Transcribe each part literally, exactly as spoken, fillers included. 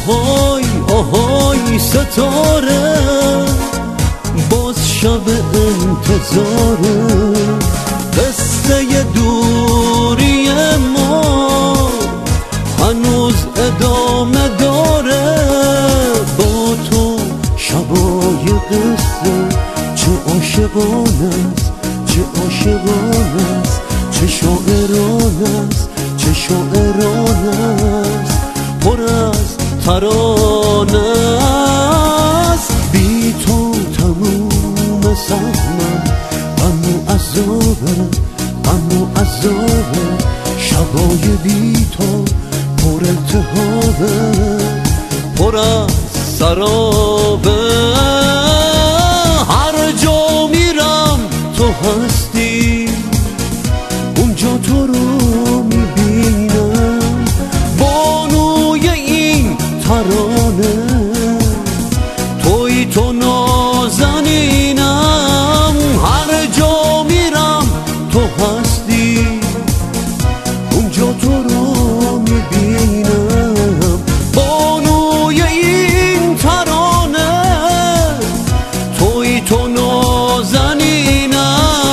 آهای آهای ستاره، باز شب انتظاره، قصه دوری ما هنوز ادامه داره. با تو شبای قصه چه عاشقانه است، چه عاشقانه است، چه شاعرانه است، چه شاعرانه است، پر از ترانه است. بی تو تموم سهمم غم و عذابه، غم و عذابه، شبای بی تو پر التهابه، پر از سرابه. هر جا میرم تو هستی، اونجا تو رو میبینم، بانوی این ترانه توی تو نازنینم. هر جا میرم تو هستی، اونجا تو رو میبینم، بانوی این ترانه توی تو نازنینم.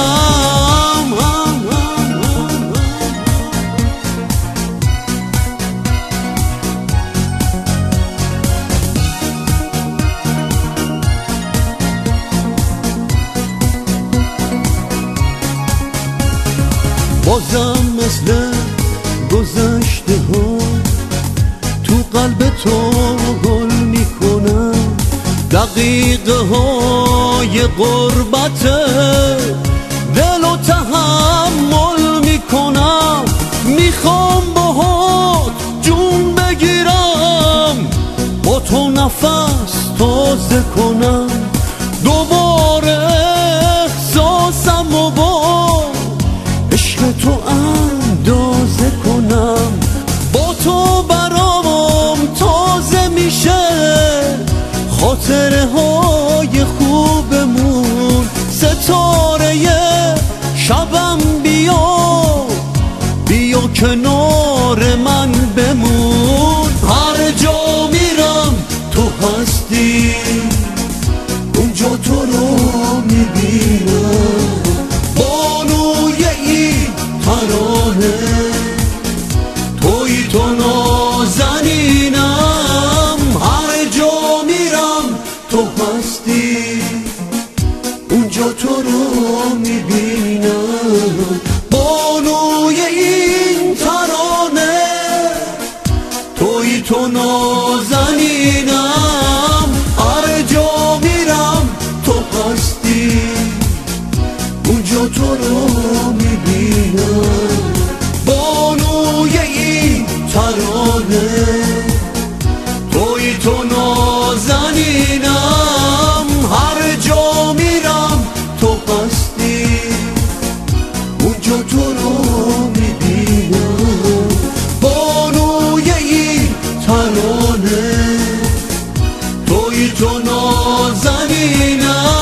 بازم مثل گذشته ها تو قلب تو گل میکنم، دقیقه های غربت دل و تحمل میکنم. میخوام باهات جون بگیرم، با تو نفس تازه کنم، دوباره احساسم و با عشق تو اندازه کنم. با تو برام تازه میشه خاطره های خوبمون. ستاره شبم بیا، بیا کنار من بمون. هر جا میرم تو هستی، اونجا تو رو میبینم، بانوی این ترانه توی تو نازنینم. هر جا میرم تو هستی، اونجا تو رو میبینم، بانوی این ترانه توی تو نازنینم. هر جا میرم تو هستی، اونجا تو رو میبینم، بانوی این ترانه توی تو نازنینم. هر جا میرم تو هستی، اونجا تو رو میبینم، بانوی این ترانه توی تو نازنینم.